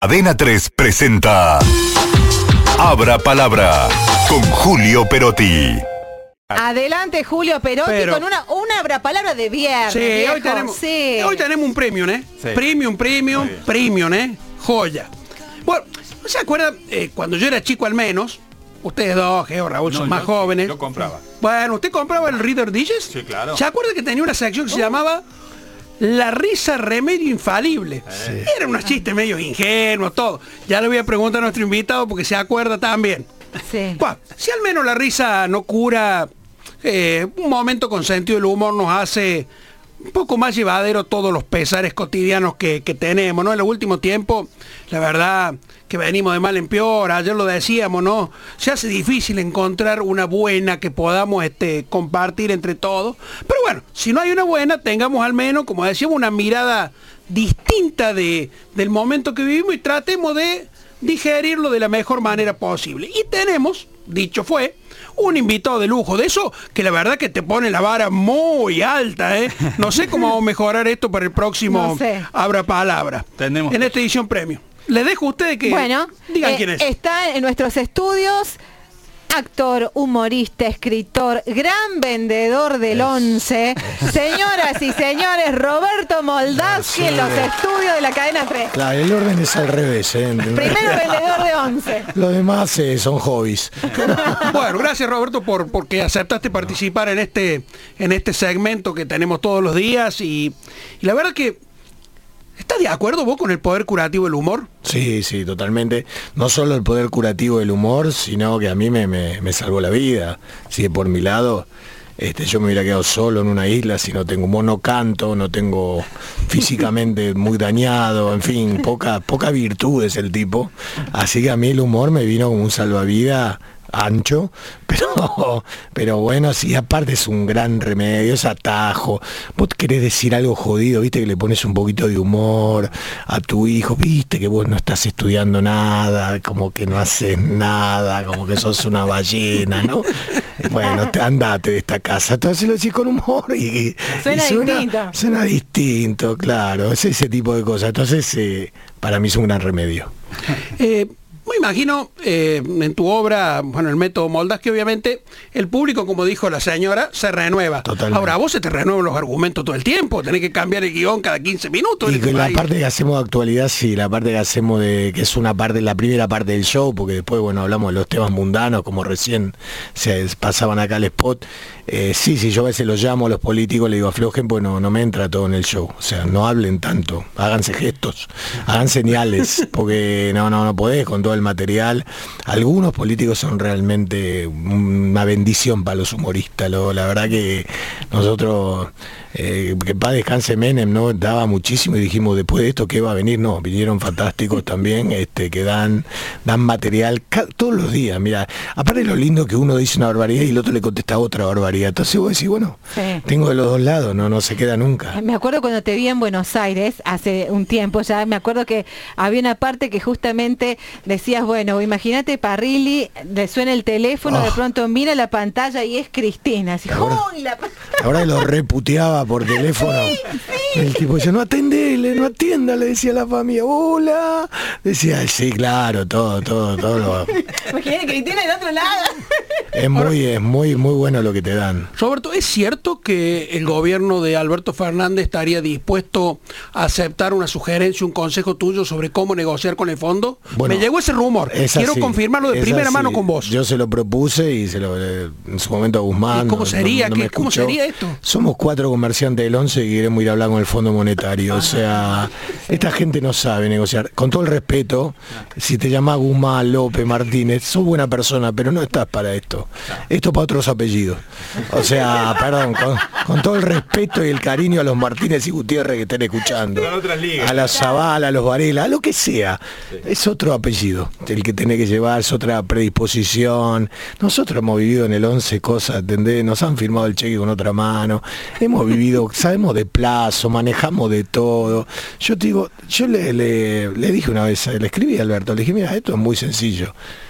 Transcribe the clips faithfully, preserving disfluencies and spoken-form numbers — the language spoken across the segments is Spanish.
Cadena tres presenta Abra Palabra con Julio Perotti. Adelante, Julio Perotti, Pero, con una, una abrapalabra de viernes. Sí, viejo, hoy tenemos, sí. hoy tenemos un premium, ¿eh? Sí. Premium, premium, premium, ¿eh? Joya. Bueno, ¿no se acuerdan? Eh, cuando yo era chico al menos, ustedes dos, Geo, Raúl, No, son más yo- jóvenes. yo compraba. Bueno, ¿usted compraba el Reader Digest? Sí, claro. ¿Se acuerda que tenía una sección que se llamaba La risa remedio infalible? Eran unos chistes medio ingenuos, todo. Ya le voy a preguntar a nuestro invitado porque se acuerda también. Sí. Bueno, si al menos la risa no cura, eh, un momento con sentido del humor nos hace un poco más llevadero todos los pesares cotidianos que, que tenemos, ¿no? En los últimos tiempos, la verdad que venimos de mal en peor, ayer lo decíamos, ¿no? Se hace difícil encontrar una buena que podamos este, compartir entre todos. Pero bueno, si no hay una buena, tengamos al menos, como decíamos, una mirada distinta de, del momento que vivimos y tratemos de digerirlo de la mejor manera posible. Y tenemos, dicho fue, un invitado de lujo, de eso que la verdad que te pone la vara muy alta, ¿eh? No sé cómo vamos a mejorar esto para el próximo No sé. Abra Palabra. Tenemos en esta edición premio. Les dejo a ustedes que Bueno, digan eh, quién es. está en nuestros estudios, actor, humorista, escritor, gran vendedor del once. Señoras y señores, Roberto Moldavsky en los estudios de la Cadena tres. Claro, el orden es al revés, ¿eh? Primero vendedor de once. Los demás eh, son hobbies. Bueno, gracias Roberto por porque aceptaste participar en este en este segmento que tenemos todos los días y, y la verdad que ¿estás de acuerdo vos con el poder curativo del humor? Sí, sí, totalmente. No solo el poder curativo del humor, sino que a mí me, me, me salvó la vida. Si por mi lado, este, yo me hubiera quedado solo en una isla, si no tengo humor, no canto, no tengo físicamente muy dañado, en fin, poca, poca virtud es el tipo. Así que a mí el humor me vino como un salvavidas ancho, pero pero bueno, sí, aparte es un gran remedio, es atajo. Vos querés decir algo jodido, viste, que le pones un poquito de humor a tu hijo, viste que vos no estás estudiando nada, como que no haces nada, como que sos una ballena, ¿no? Bueno, te, andate de esta casa. Entonces lo decís con humor y, y Suena distinto. Suena distinto, claro, es ese tipo de cosas. Entonces, eh, para mí es un gran remedio. Eh, me imagino eh, en tu obra, bueno, el método Moldavsky, obviamente, el público, como dijo la señora, se renueva. Totalmente. Ahora, a vos se te renuevan los argumentos todo el tiempo, tenés que cambiar el guión cada quince minutos. Y que la parte que hacemos de actualidad, sí, la parte que hacemos de, que es una parte, la primera parte del show, porque después, bueno, hablamos de los temas mundanos, como recién se pasaban acá al spot. Eh, sí, sí, yo a veces los llamo a los políticos, le digo aflojen, pues no, no me entra todo en el show. O sea, no hablen tanto, háganse gestos, hagan señales, porque no, no, no podés con todo el material. Algunos políticos son realmente una bendición para los humoristas. Lo, la verdad que nosotros, eh, que paz descanse Menem, ¿no? Daba muchísimo y dijimos, después de esto, ¿qué va a venir? No, vinieron fantásticos también, este, que dan, dan material ca- todos los días. Mira, aparte lo lindo que uno dice una barbaridad y el otro le contesta otra barbaridad. Entonces vos decís, bueno, Sí. tengo de los dos lados, no, no se queda nunca. Me acuerdo cuando te vi en Buenos Aires, hace un tiempo ya, me acuerdo que había una parte que justamente decías, bueno, imagínate Parrilli, le suena el teléfono, Oh. de pronto mira la pantalla y es Cristina. Así, Ahora- ¡uy! La... Ahora lo reputeaba por teléfono. El tipo decía, no atendele, no atienda, le decía a la familia, hola. Decía, sí, claro, todo, todo, todo. Lo... Imagínate Cristina del otro lado. Es muy, es muy, muy bueno lo que te dan. Roberto, ¿es cierto que el gobierno de Alberto Fernández estaría dispuesto a aceptar una sugerencia, un consejo tuyo sobre cómo negociar con el fondo? Bueno, Me llegó ese rumor. es Quiero así, confirmarlo de es primera así. mano con vos. Yo se lo propuse y se lo eh, en su momento a Guzmán. ¿Y cómo no- sería? no- no me ¿Qué- cómo escuchó. sería esto? Somos cuatro comerciantes del once y queremos ir a hablar con el Fondo Monetario. O sea, esta gente no sabe negociar. Con todo el respeto, si te llamás Guzmán, López, Martínez, sos buena persona, pero no estás para esto. Esto para otros apellidos. O sea, perdón, con, con todo el respeto y el cariño a los Martínez y Gutiérrez que estén escuchando. Son otras ligas. A la Zavala, a los Varela, a lo que sea. Es otro apellido el que tiene que llevar, es otra predisposición. Nosotros hemos vivido en el once cosas, ¿entendés? Nos han firmado el cheque con otra mano. Hemos vivido, sabemos de plazo, manejamos de todo. Yo te digo, yo le, le, le dije una vez, le escribí a Alberto, le dije, mira, esto es muy sencillo.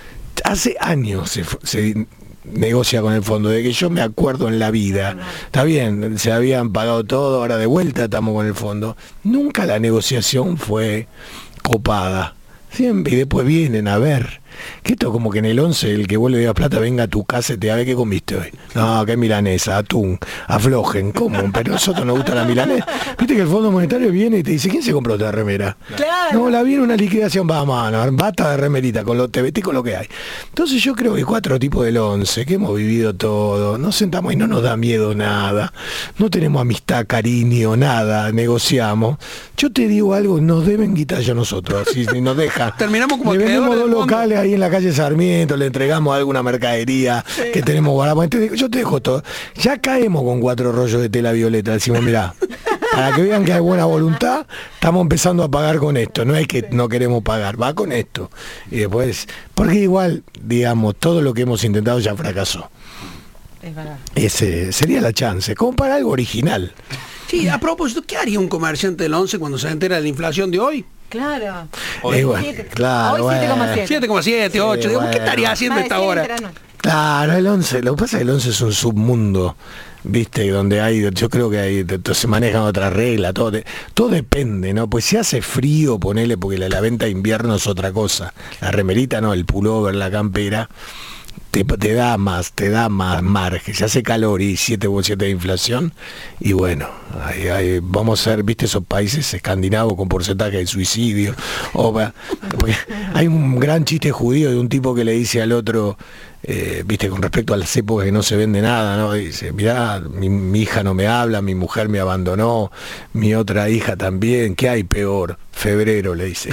Hace años se, se negocia con el fondo, de que yo me acuerdo en la vida. Está bien, se habían pagado todo, ahora de vuelta estamos con el fondo. Nunca la negociación fue copada. Siempre, y después vienen a ver. Que esto como que en el once el que vuelve a plata venga a tu casa y te a ver qué comiste hoy. No, que milanesa, atún, aflojen, ¿cómo? Pero a nosotros nos gusta la milanesa. Viste que el Fondo Monetario viene y te dice, ¿quién se compró esta remera? Claro. No, la viene una liquidación, vamos, mano, bata de remerita, con lo te vestí con lo que hay. Entonces yo creo que cuatro tipos del once, que hemos vivido todo, nos sentamos y no nos da miedo nada, no tenemos amistad, cariño, nada, negociamos. Yo te digo algo, nos deben guitarra a nosotros, así si nos dejan. Terminamos como le vendemos acreedores dos del fondo. locales ahí en la calle Sarmiento, le entregamos alguna mercadería sí. que tenemos guardada. Yo te dejo todo. Ya caemos con cuatro rollos de tela violeta. Decimos, mirá, para que vean que hay buena voluntad, estamos empezando a pagar con esto. No es que no queremos pagar, va con esto. Y después, porque igual, digamos, todo lo que hemos intentado ya fracasó. Es verdad. Ese sería la chance, como para algo original. Sí, a propósito, ¿qué haría un comerciante del once cuando se entera de la inflación de hoy? Claro. Hoy, bueno, siete. claro, Hoy siete coma siete. siete coma siete, ocho. Digo, bueno. ¿qué estaría haciendo a esta hora? Claro, el once, lo que pasa es que el once es un submundo, viste, donde hay, yo creo que hay, se manejan otras reglas, todo, de, todo depende, ¿no? Pues si hace frío, ponele, porque la, la venta de invierno es otra cosa. La remerita, no, el pullover, la campera. Te, te da más, te da más margen, se hace calor y siete por ciento de inflación y bueno, hay, hay, vamos a ser, viste, esos países escandinavos con porcentaje de suicidio, o, hay un gran chiste judío de un tipo que le dice al otro, eh, viste, con respecto a las épocas que no se vende nada, ¿no? Dice, mirá, mi, mi hija no me habla, mi mujer me abandonó, mi otra hija también, ¿qué hay peor? Febrero, le dice.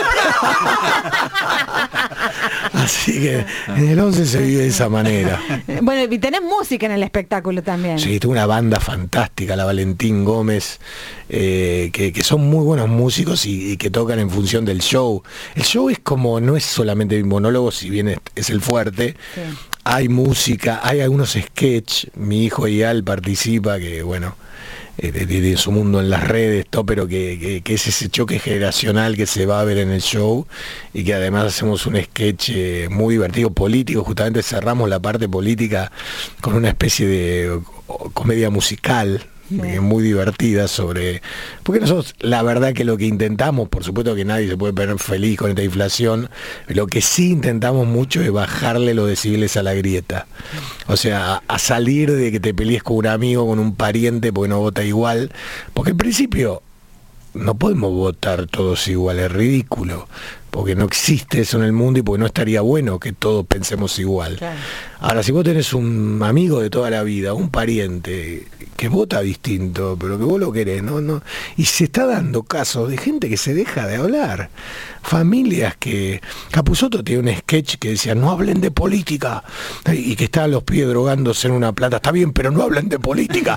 Así que en el once se vive de esa manera. Bueno, y tenés música en el espectáculo también. Sí, tengo una banda fantástica, la Valentín Gómez, eh, que, que son muy buenos músicos y, y que tocan en función del show. El show es como, no es solamente mi monólogo, si bien es, es el fuerte. Sí. Hay música, hay algunos sketch, mi hijo Ial participa, que bueno, de, de, de su mundo en las redes, todo, pero que, que, que es ese choque generacional que se va a ver en el show y que además hacemos un sketch eh, muy divertido, político, justamente cerramos la parte política con una especie de comedia musical. Sí. Muy divertida sobre, porque nosotros la verdad que lo que intentamos, por supuesto que nadie se puede poner feliz con esta inflación, lo que sí intentamos mucho es bajarle los decibeles a la grieta, o sea, a, a salir de que te pelees con un amigo, con un pariente porque no vota igual, porque en principio no podemos votar todos igual, es ridículo, porque no existe eso en el mundo y porque no estaría bueno que todos pensemos igual. Claro. Ahora, si vos tenés un amigo de toda la vida, un pariente que vota distinto, pero que vos lo querés, ¿no? no y se está dando casos de gente que se deja de hablar. Familias que... Capusotto tiene un sketch que decía, no hablen de política, y que estaban los pibes drogándose en una plata. Está bien, pero no hablen de política.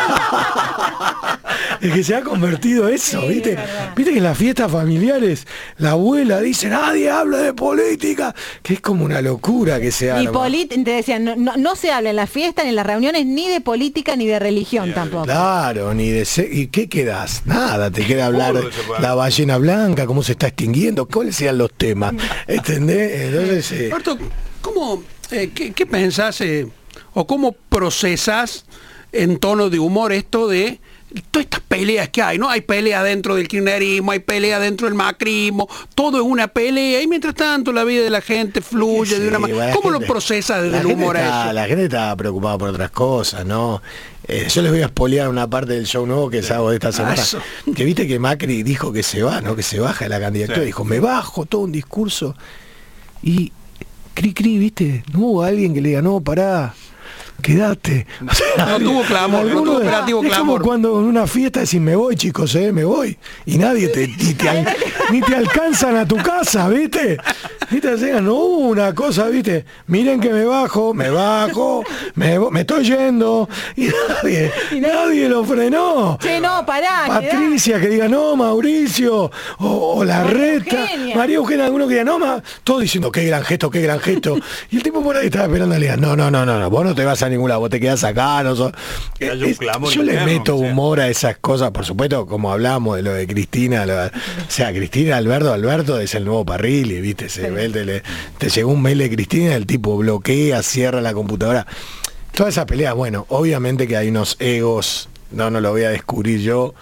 Es que se ha convertido eso, sí, ¿viste? Viste que en las fiestas familiares la abuela dice, nadie habla de política, que es como una locura que se habla. Y te decían, no, no, no se habla en las fiestas, ni en las reuniones, ni de política, ni de religión sí, tampoco. Claro, ni de... Se ¿Y qué quedás? Nada, te queda hablar la ballena blanca, cómo se está extinguiendo, cuáles sean los temas, ¿entendés? Entonces... Eh... Roberto, ¿cómo, eh, qué, qué pensás eh, o cómo procesás en tono de humor esto de todas estas peleas que hay, ¿no? Hay pelea dentro del kirchnerismo, hay pelea dentro del macrismo, todo es una pelea y mientras tanto la vida de la gente fluye sí, de una manera. ¿Cómo gente, lo procesa desde el humor está, a eso? La gente está preocupada por otras cosas, ¿no? Eh, yo les voy a spoilear una parte del show nuevo que hago de esta semana. Eso. Que viste que Macri dijo que se va, ¿no? Que se baja de la candidatura, sí. Dijo, me bajo, todo un discurso. Y cri cri, ¿viste? No hubo alguien que le diga, no, pará. Quédate. O sea, no tuvo clamor, no tuvo operativo es clamor. Como cuando en una fiesta decís, me voy, chicos, eh, me voy. Y nadie te, ni, te al, ni te alcanzan a tu casa, ¿viste? ¿Viste? O sea, no hubo una cosa, ¿viste? Miren que me bajo, me bajo, me, me estoy yendo. Y nadie, y nadie lo frenó. Che, no, pará. Patricia quedá. Que diga, no, Mauricio. O, o la Reta. Eugenia. María Eugenia, alguno que diga, no, ma. Todos diciendo, qué gran gesto, qué gran gesto. Y el tipo por ahí estaba esperando a le diga, no, no, no, no, no, vos no te vas a ningún lado, vos te quedás acá, no sos... es, yo le meto humor a esas cosas, por supuesto, como hablamos de lo de Cristina, lo, o sea, Cristina, Alberto, Alberto es el nuevo Parrilli, viste, se, sí. te, le, te llegó un mail de Cristina, el tipo bloquea, cierra la computadora, toda esa pelea, bueno, obviamente que hay unos egos, no, no lo voy a descubrir yo,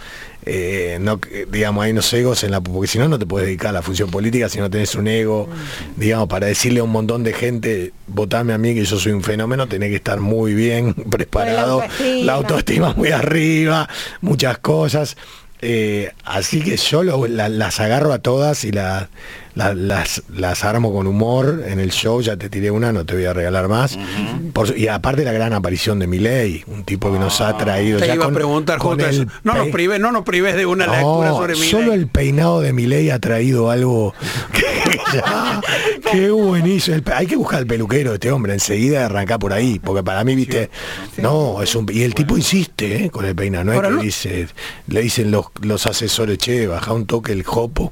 eh, no, digamos, hay unos egos en la, porque si no, no te puedes dedicar a la función política si no tenés un ego, mm. digamos, para decirle a un montón de gente, votame a mí que yo soy un fenómeno, tenés que estar muy bien preparado, la autoestima, la autoestima muy arriba, muchas cosas. Eh, así que yo lo, la, las agarro a todas y la, la, las, las armo con humor en el show. Ya te tiré una, no te voy a regalar más. Uh-huh. Por, y aparte la gran aparición de Milei, un tipo que nos ha traído. Te ya iba con, a preguntar justo eso. No nos prives, no nos prives de una no, lectura sobre Milei. Solo el peinado de Milei ha traído algo que, que ya, qué buenísimo. El, hay que buscar al peluquero de este hombre enseguida y arrancar por ahí, porque para mí, viste, sí. no, es un, y el tipo insiste, ¿eh? Con el peinado, no es que no. Dice, le dicen los, los asesores, che, baja un toque el jopo.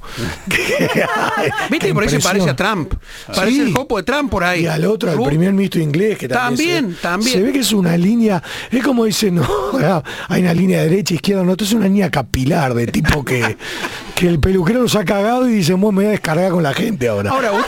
Viste que por ahí se parece a Trump. Parece sí. el jopo de Trump por ahí. Y al otro, al primer ministro inglés, que también, también, se, también. Se ve que es una línea, es como dicen, no, hay una línea derecha, izquierda, no, esto es una línea capilar de tipo que, que el peluquero nos ha cagado y dice, bueno, me voy a descargar con la gente ahora. Ahora, usted...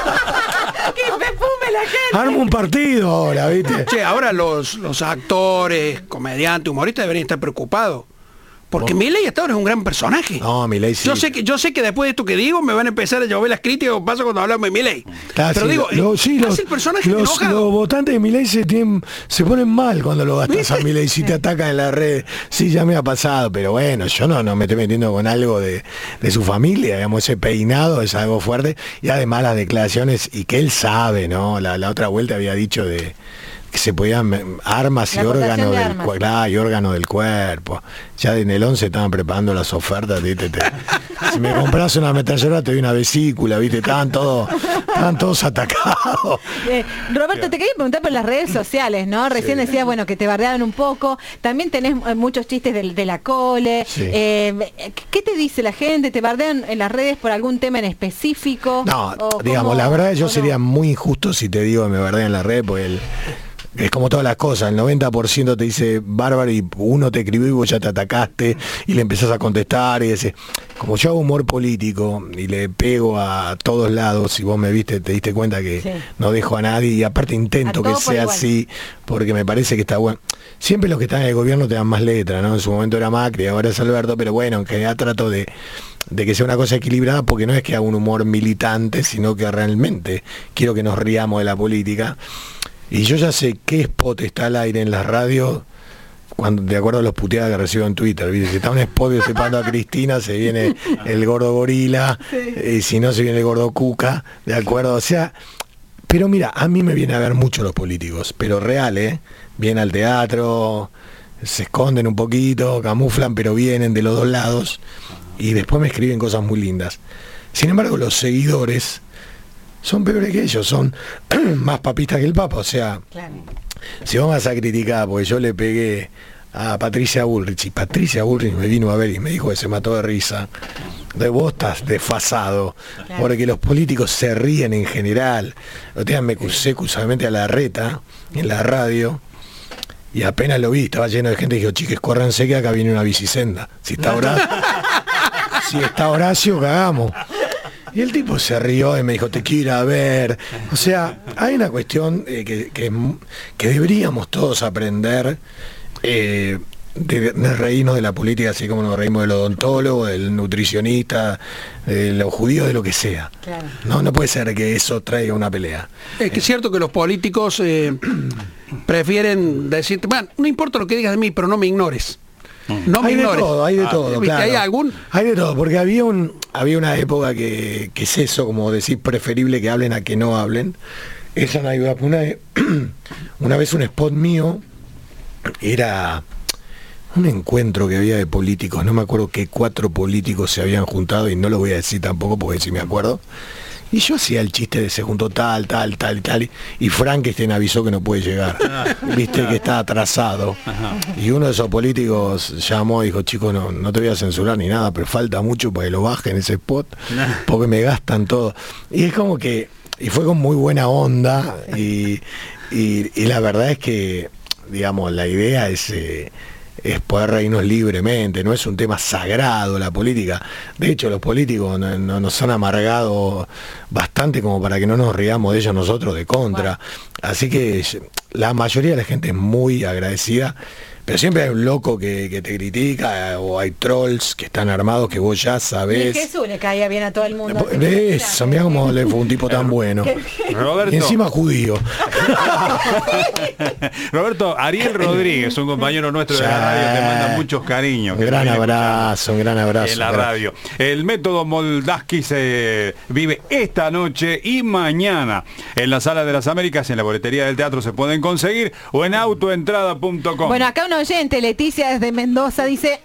que me fume la gente. Arma un partido ahora, ¿viste? Che, ahora los, los actores, comediantes, humoristas deberían estar preocupados. Porque oh. Milei hasta ahora es un gran personaje. No, Milei sí. Yo sé que yo sé que después de esto que digo me van a empezar a llover las críticas que pasa cuando hablamos de Milei. Claro, pero sí, digo, lo, sí, hace los, el personaje los, enojado. Los votantes de Milei se tienen, se ponen mal cuando lo gastas a Milei, si te atacan en la red. Sí, ya me ha pasado, pero bueno, yo no, no me estoy metiendo con algo de, de su familia, digamos, ese peinado es algo fuerte. Y además las declaraciones, y que él sabe, ¿no? La, la otra vuelta había dicho de que se podían armas y órganos del armas. Claro, y órgano del cuerpo. Ya en el once estaban preparando las ofertas, ¿viste? Te, si me compras una ametralladora te doy una vesícula, ¿viste? Estaban todos, estaban todos atacados. Eh, Roberto, te quería preguntar por las redes sociales, ¿no? Recién sí. decías, bueno, que te bardeaban un poco. También tenés muchos chistes de, de la cole. Sí. Eh, ¿Qué te dice la gente? ¿Te bardean en las redes por algún tema en específico? No, digamos, cómo, la verdad yo sería no? muy injusto si te digo que me bardean en las redes, porque el... Es como todas las cosas, el noventa por ciento te dice bárbaro y uno te escribió y vos ya te atacaste y le empezás a contestar y dice, como yo hago humor político y le pego a todos lados y vos me viste, te diste cuenta que sí. no dejo a nadie y aparte intento que sea así porque me parece que está bueno. Siempre los que están en el gobierno te dan más letra, ¿no? En su momento era Macri, ahora es Alberto, pero bueno, en general trato de, de que sea una cosa equilibrada porque no es que haga un humor militante, sino que realmente quiero que nos riamos de la política. Y yo ya sé qué spot está al aire en las radios cuando, de acuerdo a los puteadas que recibo en Twitter, ¿viste? Si está un spot separando a Cristina, se viene el gordo gorila, sí. y si no se viene el gordo cuca, de acuerdo, o sea, pero mira, a mí me viene a ver mucho los políticos, pero real, ¿eh? Vienen al teatro, se esconden un poquito, camuflan, pero vienen de los dos lados, y después me escriben cosas muy lindas. Sin embargo, los seguidores son peores que ellos, son más papistas que el Papa, o sea, claro. Si vamos a criticar, porque yo le pegué a Patricia Bullrich, y Patricia Bullrich me vino a ver y me dijo que se mató de risa, de vos estás desfasado, claro. Porque los políticos se ríen en general. Lo tengan me crucé curiosamente a la reta, en la radio, y apenas lo vi, estaba lleno de gente y dijo, chiques, córranse que acá viene una bicisenda, si está Horacio, si está Horacio, cagamos. Y el tipo se rió y me dijo, te quiero ir a ver. O sea, hay una cuestión eh, que, que, que deberíamos todos aprender eh, de, de reírnos de la política, así como nos reímos del odontólogo, del nutricionista, de los judíos, de lo que sea. Claro. No, no puede ser que eso traiga una pelea. Es que es cierto que los políticos eh, prefieren decirte, bueno, no importa lo que digas de mí, pero no me ignores. No me hay ignores. de todo, hay de todo, ah, claro. ¿Hay algún? Hay de todo, porque había un había una época que, que es eso, como decir, preferible que hablen a que no hablen. Esa no ayuda. Una, una vez un spot mío era un encuentro que había de políticos, no me acuerdo qué cuatro políticos se habían juntado, y no lo voy a decir tampoco porque si me acuerdo. Y yo hacía el chiste de se juntó tal, tal, tal, tal, y Frankenstein avisó que no puede llegar, viste que está atrasado. Y uno de esos políticos llamó y dijo, chicos, no, no te voy a censurar ni nada, pero falta mucho para que lo bajen ese spot, porque me gastan todo. Y es como que, y fue con muy buena onda, y, y, y la verdad es que, digamos, la idea es... Eh, es poder reírnos libremente, no es un tema sagrado la política. De hecho, los políticos no, no, nos han amargado bastante como para que no nos riamos de ellos nosotros de contra. Así que la mayoría de la gente es muy agradecida, pero siempre hay un loco que, que te critica, o hay trolls que están armados que vos ya Y sabés. Jesús le caía bien a todo el mundo. De eso, mirá cómo le fue un tipo tan bueno. Roberto, Y encima judío. Roberto, Ariel Rodríguez, un compañero nuestro de la radio, te manda muchos cariños. Un que gran viene abrazo, un gran abrazo. en la gran- radio. El método Moldaski se vive esta noche y mañana en la Sala de las Américas, en la boletería del teatro se pueden conseguir, o en autoentrada punto com. Bueno, acá un oyente, Leticia desde Mendoza, dice: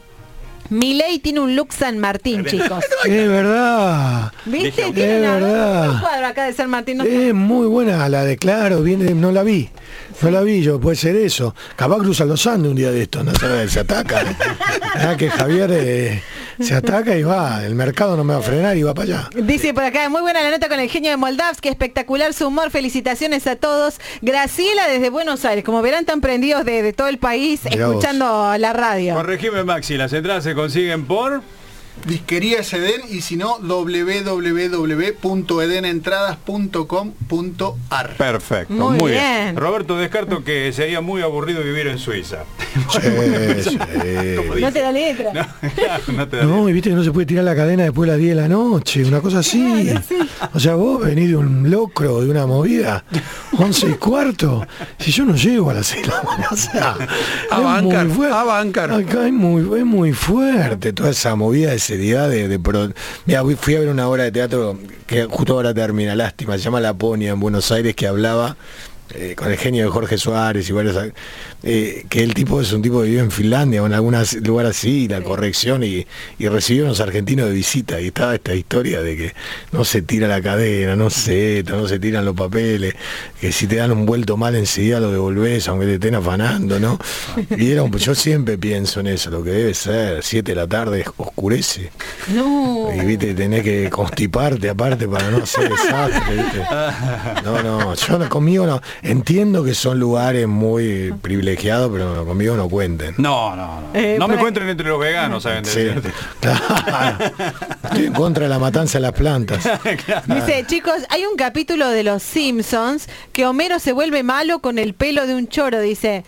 Milei tiene un look San Martín, chicos. Es verdad. ¿Viste? Es Tiene una- verdad. un cuadro acá de San Martín. no- Es muy buena la de Claro, viene, no la vi. No la vi yo, puede ser eso. Capaz cruza los Andes un día de esto, no sabes, se ataca. Ah, que Javier eh, se ataca y va, el mercado no me va a frenar y va para allá. Dice por acá, muy buena la nota con el genio de Moldavski, espectacular su humor, felicitaciones a todos. Graciela desde Buenos Aires, como verán, tan prendidos de, de todo el país, Mirá vos. escuchando la radio. Corregime, Maxi, las entradas se consiguen por... Disquería es Eden, y si no, doble u doble u doble u punto eden entradas punto com punto a r. Perfecto, Muy muy, bien. bien. Roberto, descarto que sería muy aburrido vivir en Suiza. Sí, sí. Como No dice. te da letra. No, claro, no te da No, y viste que no se puede tirar la cadena después de las diez de la noche, una cosa así. O sea, vos venís de un locro, de una movida, once y cuarto. Si yo no llego a las seis de la mañana, o sea, A es bancar, muy fuerte. a bancar. Acá es muy, es muy fuerte toda esa movida de seriedad de, de pro- Mira, fui- fui a ver una obra de teatro que justo ahora termina, lástima, se llama La Ponia en Buenos Aires, que hablaba eh, con el genio de Jorge Suárez y varios, eh, que el tipo es un tipo que vive en Finlandia o en algún lugar así, la corrección, y, y recibió unos argentinos de visita, y estaba esta historia de que no se tira la cadena, no se no se tiran los papeles, que si te dan un vuelto mal enseguida lo devolvés aunque te estén afanando, ¿no? Y era un- yo siempre pienso en eso, lo que debe ser, siete de la tarde oscurece, No. y viste, tenés que constiparte aparte para no hacer desastre, ¿viste? No, no, yo no, conmigo no. Entiendo que son lugares muy privilegiados, pero no, conmigo no cuenten. No, no, no. Eh, no me para- encuentren entre los veganos, ¿saben? Sí, decirte. claro. Estoy en contra de la matanza de las plantas. Dice, chicos, hay un capítulo de Los Simpsons que Homero se vuelve malo con el pelo de un choro, dice.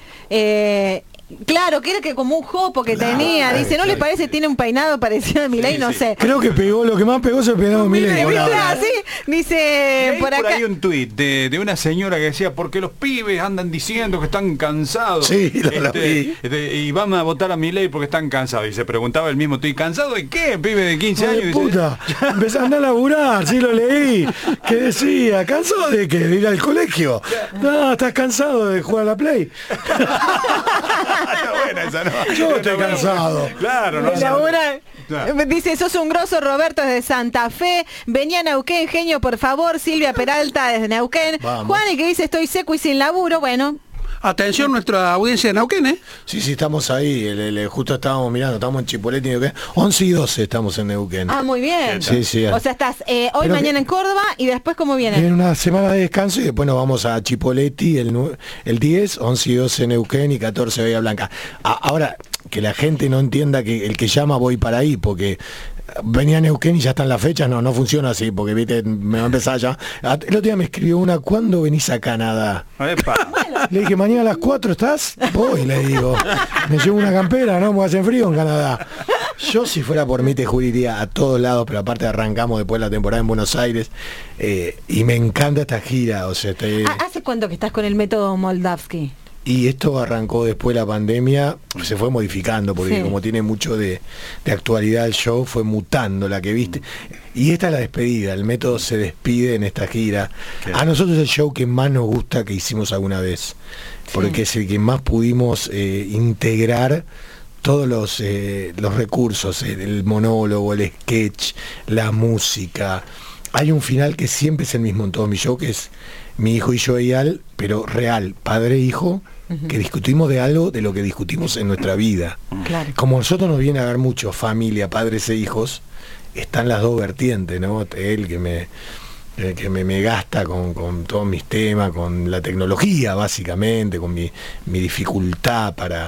Eh, claro, que era que como un jopo que tenía. Dice, ¿no les parece tiene un peinado parecido a Milei? Sí, No sí. sé. Creo que pegó, lo que más pegó es el peinado de Milei. ¿Viste? Ahora, Así, Y dice hay por por acá. ahí un tuit de, de una señora que decía, porque los pibes andan diciendo que están cansados. Sí, lo- lo vi. este, y van a votar a Milei porque están cansados. Y se preguntaba el mismo tuit, ¿cansado de qué? Pibe de quince hijo años. de Y dice, puta, empecé a andar a laburar, sí lo leí. Que decía, ¿cansado de qué? ¿De ir al colegio? No, estás cansado de jugar a la Play. Está buena esa, ¿no? Yo estoy cansado. Claro, no. Labura. Claro. Dice, sos un grosso, Roberto desde Santa Fe. Venía a Neuquén, genio, por favor. Silvia Peralta desde Neuquén. Vamos. Juan, el que dice, estoy seco y sin laburo. Bueno, Atención nuestra audiencia de Neuquén, ¿eh? Sí, sí, estamos ahí. El- el- justo estábamos mirando, estamos en Chipoleti, Neuquén. once y doce estamos en Neuquén. ah, muy bien. Sí, sí. O sea, estás eh, hoy, Pero mañana que- en Córdoba y después, ¿cómo viene? En una semana de descanso y después nos vamos a Chipoleti el, nue- el diez, once y doce Neuquén y catorce Bahía Blanca. A- ahora, que la gente no entienda que el que llama voy para ahí, porque venía a Neuquén y ya están las fechas, no, no funciona así, porque viste, me va a empezar ya. Ah, el otro día me escribió una, ¿cuándo venís a Canadá? Epa. Le dije, mañana a las cuatro estás, voy, le digo. Me llevo una campera, ¿no? Me hace frío en Canadá. Yo si fuera por mí te juraría a todos lados, pero aparte arrancamos después la temporada en Buenos Aires, eh, y me encanta esta gira, o sea, este- Ah, ¿hace cuánto que estás con el método Moldavski? y esto arrancó después de la pandemia, se fue modificando, porque Sí. como tiene mucho de, de actualidad el show, fue mutando la que viste. Y esta es la despedida, el método se despide en esta gira. Claro. A nosotros es el show que más nos gusta que hicimos alguna vez, porque es el que más pudimos eh, integrar todos los, eh, los recursos, eh, el monólogo, el sketch, la música. Hay un final que siempre es el mismo en todos mis shows, que es mi hijo y yo y Al, pero real, padre e hijo, que discutimos de algo de lo que discutimos en nuestra vida. Claro. Como a nosotros nos viene a ver mucho familia, padres e hijos, están las dos vertientes, ¿no? Él que me eh, que me, me gasta con, con todos mis temas, con la tecnología básicamente, con mi, mi dificultad para,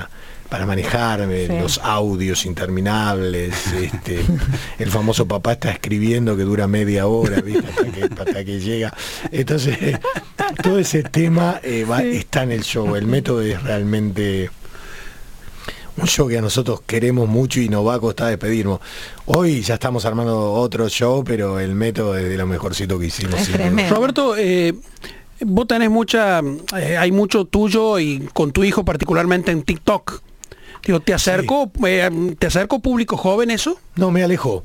para manejarme, Sí. los audios interminables, este, el famoso papá está escribiendo que dura media hora, ¿viste? Hasta, que, hasta que llega. Entonces, todo ese tema eh, va, Sí. está en el show. El método es realmente un show que a nosotros queremos mucho y nos va a costar despedirnos. Hoy ya estamos armando otro show, pero el método es de lo mejorcito que hicimos. Es sin duda. tremendo. Roberto, eh, vos tenés mucha, eh, hay mucho tuyo y con tu hijo particularmente en TikTok. Digo, ¿te acerco, eh, te acerco público joven eso? No, me alejó.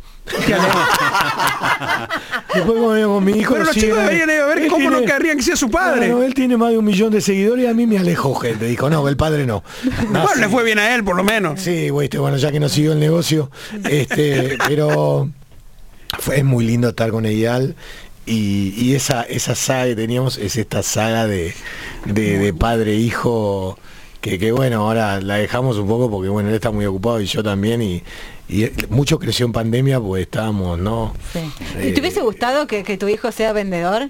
Después como veo con mi hijo... Pero los sigue- chicos deberían ir a ver él cómo no tiene- querrían que sea su padre. Bueno, él tiene más de un millón de seguidores y a mí me alejó gente. Dijo, no, el padre no. No, Bueno, sí. le fue bien a él, por lo menos. Sí, güey, este, bueno, ya que no siguió el negocio, este, pero fue es muy lindo estar con Eyal y, y esa esa saga que teníamos es esta saga de, de, de padre hijo que, que bueno, ahora la dejamos un poco porque bueno, él está muy ocupado y yo también y, y mucho creció en pandemia pues estábamos, ¿no? Sí. Eh, ¿Y te hubiese gustado que, que tu hijo sea vendedor?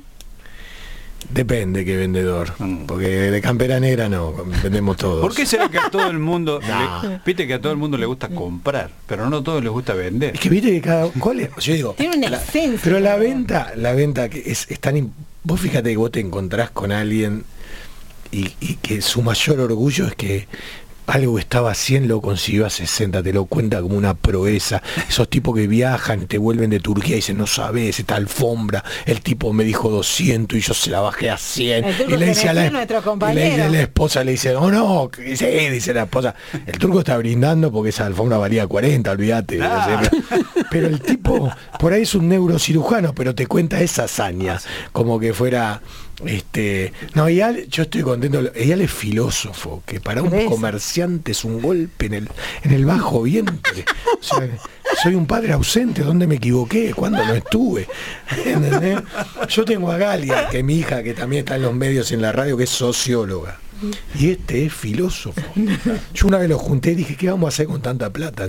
Depende qué vendedor, porque de campera negra no, vendemos todos. ¿Por qué será que a todo el mundo, Nah. le- viste que a todo el mundo le gusta comprar, pero no a todos les gusta vender? Es que viste que cada cuál es, yo digo, Tiene una la- esencia. pero la venta, la venta que es, es tan im- vos fíjate que vos te encontrás con alguien y, y que su mayor orgullo es que algo que estaba a cien lo consiguió a sesenta, te lo cuenta como una proeza. Esos tipos que viajan, te vuelven de Turquía y dicen, no sabes, esta alfombra, el tipo me dijo doscientos y yo se la bajé a cien. El turco Y le dice a la, Genesio, nuestro y le dice compañero. a la esposa, le dice, oh no, que dice, eh, dice la esposa, el turco está brindando porque esa alfombra valía cuarenta, olvídate. Claro. O sea, pero, pero el tipo, por ahí es un neurocirujano, pero te cuenta esa hazaña, como que fuera... Este, no, Eyal, yo estoy contento. Eyal es filósofo, que para un Por eso. comerciante es un golpe en el, en el bajo vientre. O sea, soy un padre ausente, ¿dónde me equivoqué? ¿Cuándo no estuve? ¿Entendés? Yo tengo a Galia, que es mi hija, que también está en los medios, en la radio, que es socióloga. Y este es filósofo. Yo una vez lo junté y dije, ¿qué vamos a hacer con tanta plata?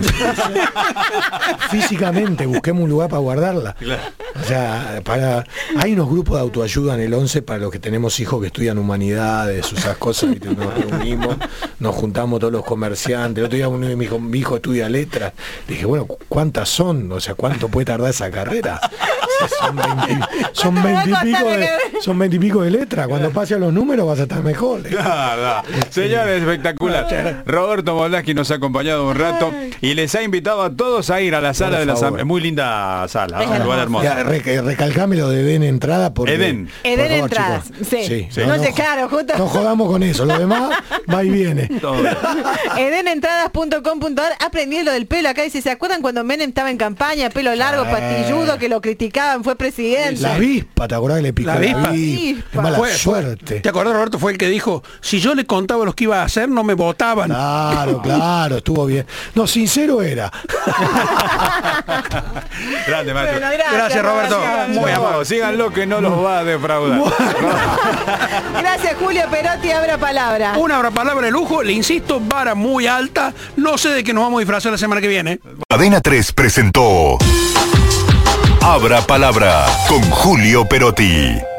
Físicamente, busquemos un lugar para guardarla. O sea, para hay unos grupos de autoayuda en el once para los que tenemos hijos que estudian humanidades, esas cosas, ¿viste? Nos reunimos, nos juntamos todos los comerciantes. El otro día uno de mis hijos, mi hijo estudia letras. Le dije, bueno, ¿cuántas son? O sea, ¿cuánto puede tardar esa carrera? O sea, son veinte, son veinte y pico de, son veinte y pico de letras. Cuando pase a los números vas a estar mejor. Nada. Señores, espectacular. Roberto Moldaski nos ha acompañado un rato y les ha invitado a todos a ir a la sala Por de la favor. Sam- muy linda sala, Es un lugar hermoso. Ya, re- recalcame lo de Eden Entrada porque, Eden. por Eden favor, Entradas, chicos. sí. Sí. No sé, claro, justo. No jodamos con eso, lo demás va y viene. Todo bien. eden entradas punto com punto a r. Aprendí lo del pelo acá. Dice, ¿se acuerdan cuando Menem estaba en campaña? Pelo largo, Eh. patilludo, que lo criticaban, fue presidente. La avispa, ¿te acordás que le picó La la avispa. avispa? Qué mala Fue- fue- suerte. ¿Te acordás, Roberto? Fue el que dijo, si yo le contaba los que iba a hacer, no me votaban. Claro, claro, estuvo bien. No, sincero era. Grande, maestro. Bueno, gracias, Gracias, Roberto. Roberto. Muy No, amable. síganlo que no los va a defraudar. Gracias, Julio Perotti. Abra palabra. Una hora palabra de lujo, le insisto, vara muy alta. No sé de qué nos vamos a disfrazar la semana que viene. Cadena tres presentó Abra Palabra con Julio Perotti.